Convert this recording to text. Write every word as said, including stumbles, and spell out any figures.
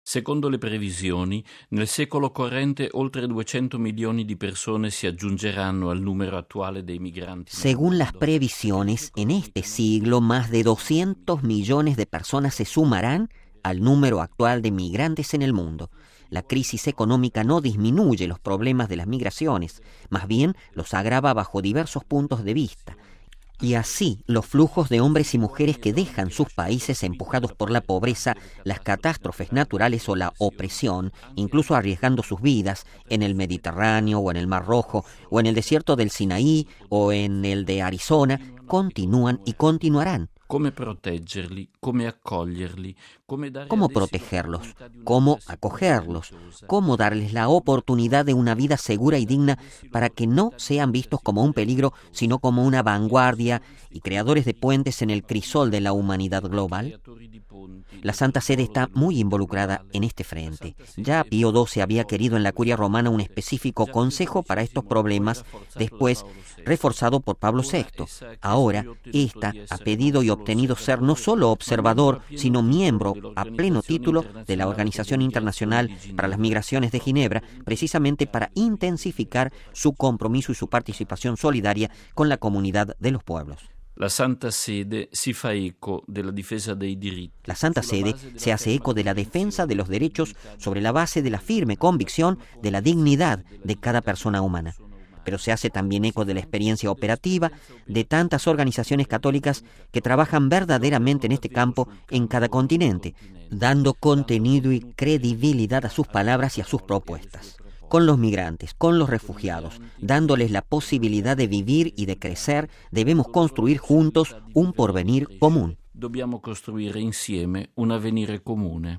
Secondo le previsioni, nel secolo corrente oltre duecento milioni di persone si aggiungeranno al número actual de migrantes. Según las previsiones, en este siglo más de doscientos millones de personas se sumarán al número actual de migrantes en el mundo. La crisis económica no disminuye los problemas de las migraciones, más bien los agrava bajo diversos puntos de vista. Y así, los flujos de hombres y mujeres que dejan sus países empujados por la pobreza, las catástrofes naturales o la opresión, incluso arriesgando sus vidas en el Mediterráneo o en el Mar Rojo o en el desierto del Sinaí o en el de Arizona, continúan y continuarán. Come proteggerli, come accoglierli, come dare ¿Cómo protegerlos? ¿Cómo acogerlos? ¿Cómo darles la oportunidad de una vida segura y digna para que no sean vistos como un peligro, sino como una vanguardia y creadores de puentes en el crisol de la humanidad global? La Santa Sede está muy involucrada en este frente. Ya Pío doce había querido en la Curia Romana un específico consejo para estos problemas, después reforzado por Pablo sexto. Ahora, esta ha pedido y obtenido ser no solo observador, sino miembro a pleno título de la Organización Internacional para las Migraciones de Ginebra, precisamente para intensificar su compromiso y su participación solidaria con la comunidad de los pueblos. La Santa Sede si fa eco della difesa dei diritti. La Santa Sede se hace eco de la defensa de los derechos sobre la base de la firme convicción de la dignidad de cada persona humana. Pero se hace también eco de la experiencia operativa de tantas organizaciones católicas que trabajan verdaderamente en este campo en cada continente, dando contenido y credibilidad a sus palabras y a sus propuestas. Con los migrantes, con los refugiados, dándoles la posibilidad de vivir y de crecer, debemos construir juntos un porvenir común. Dobbiamo costruire insieme un avvenire comune.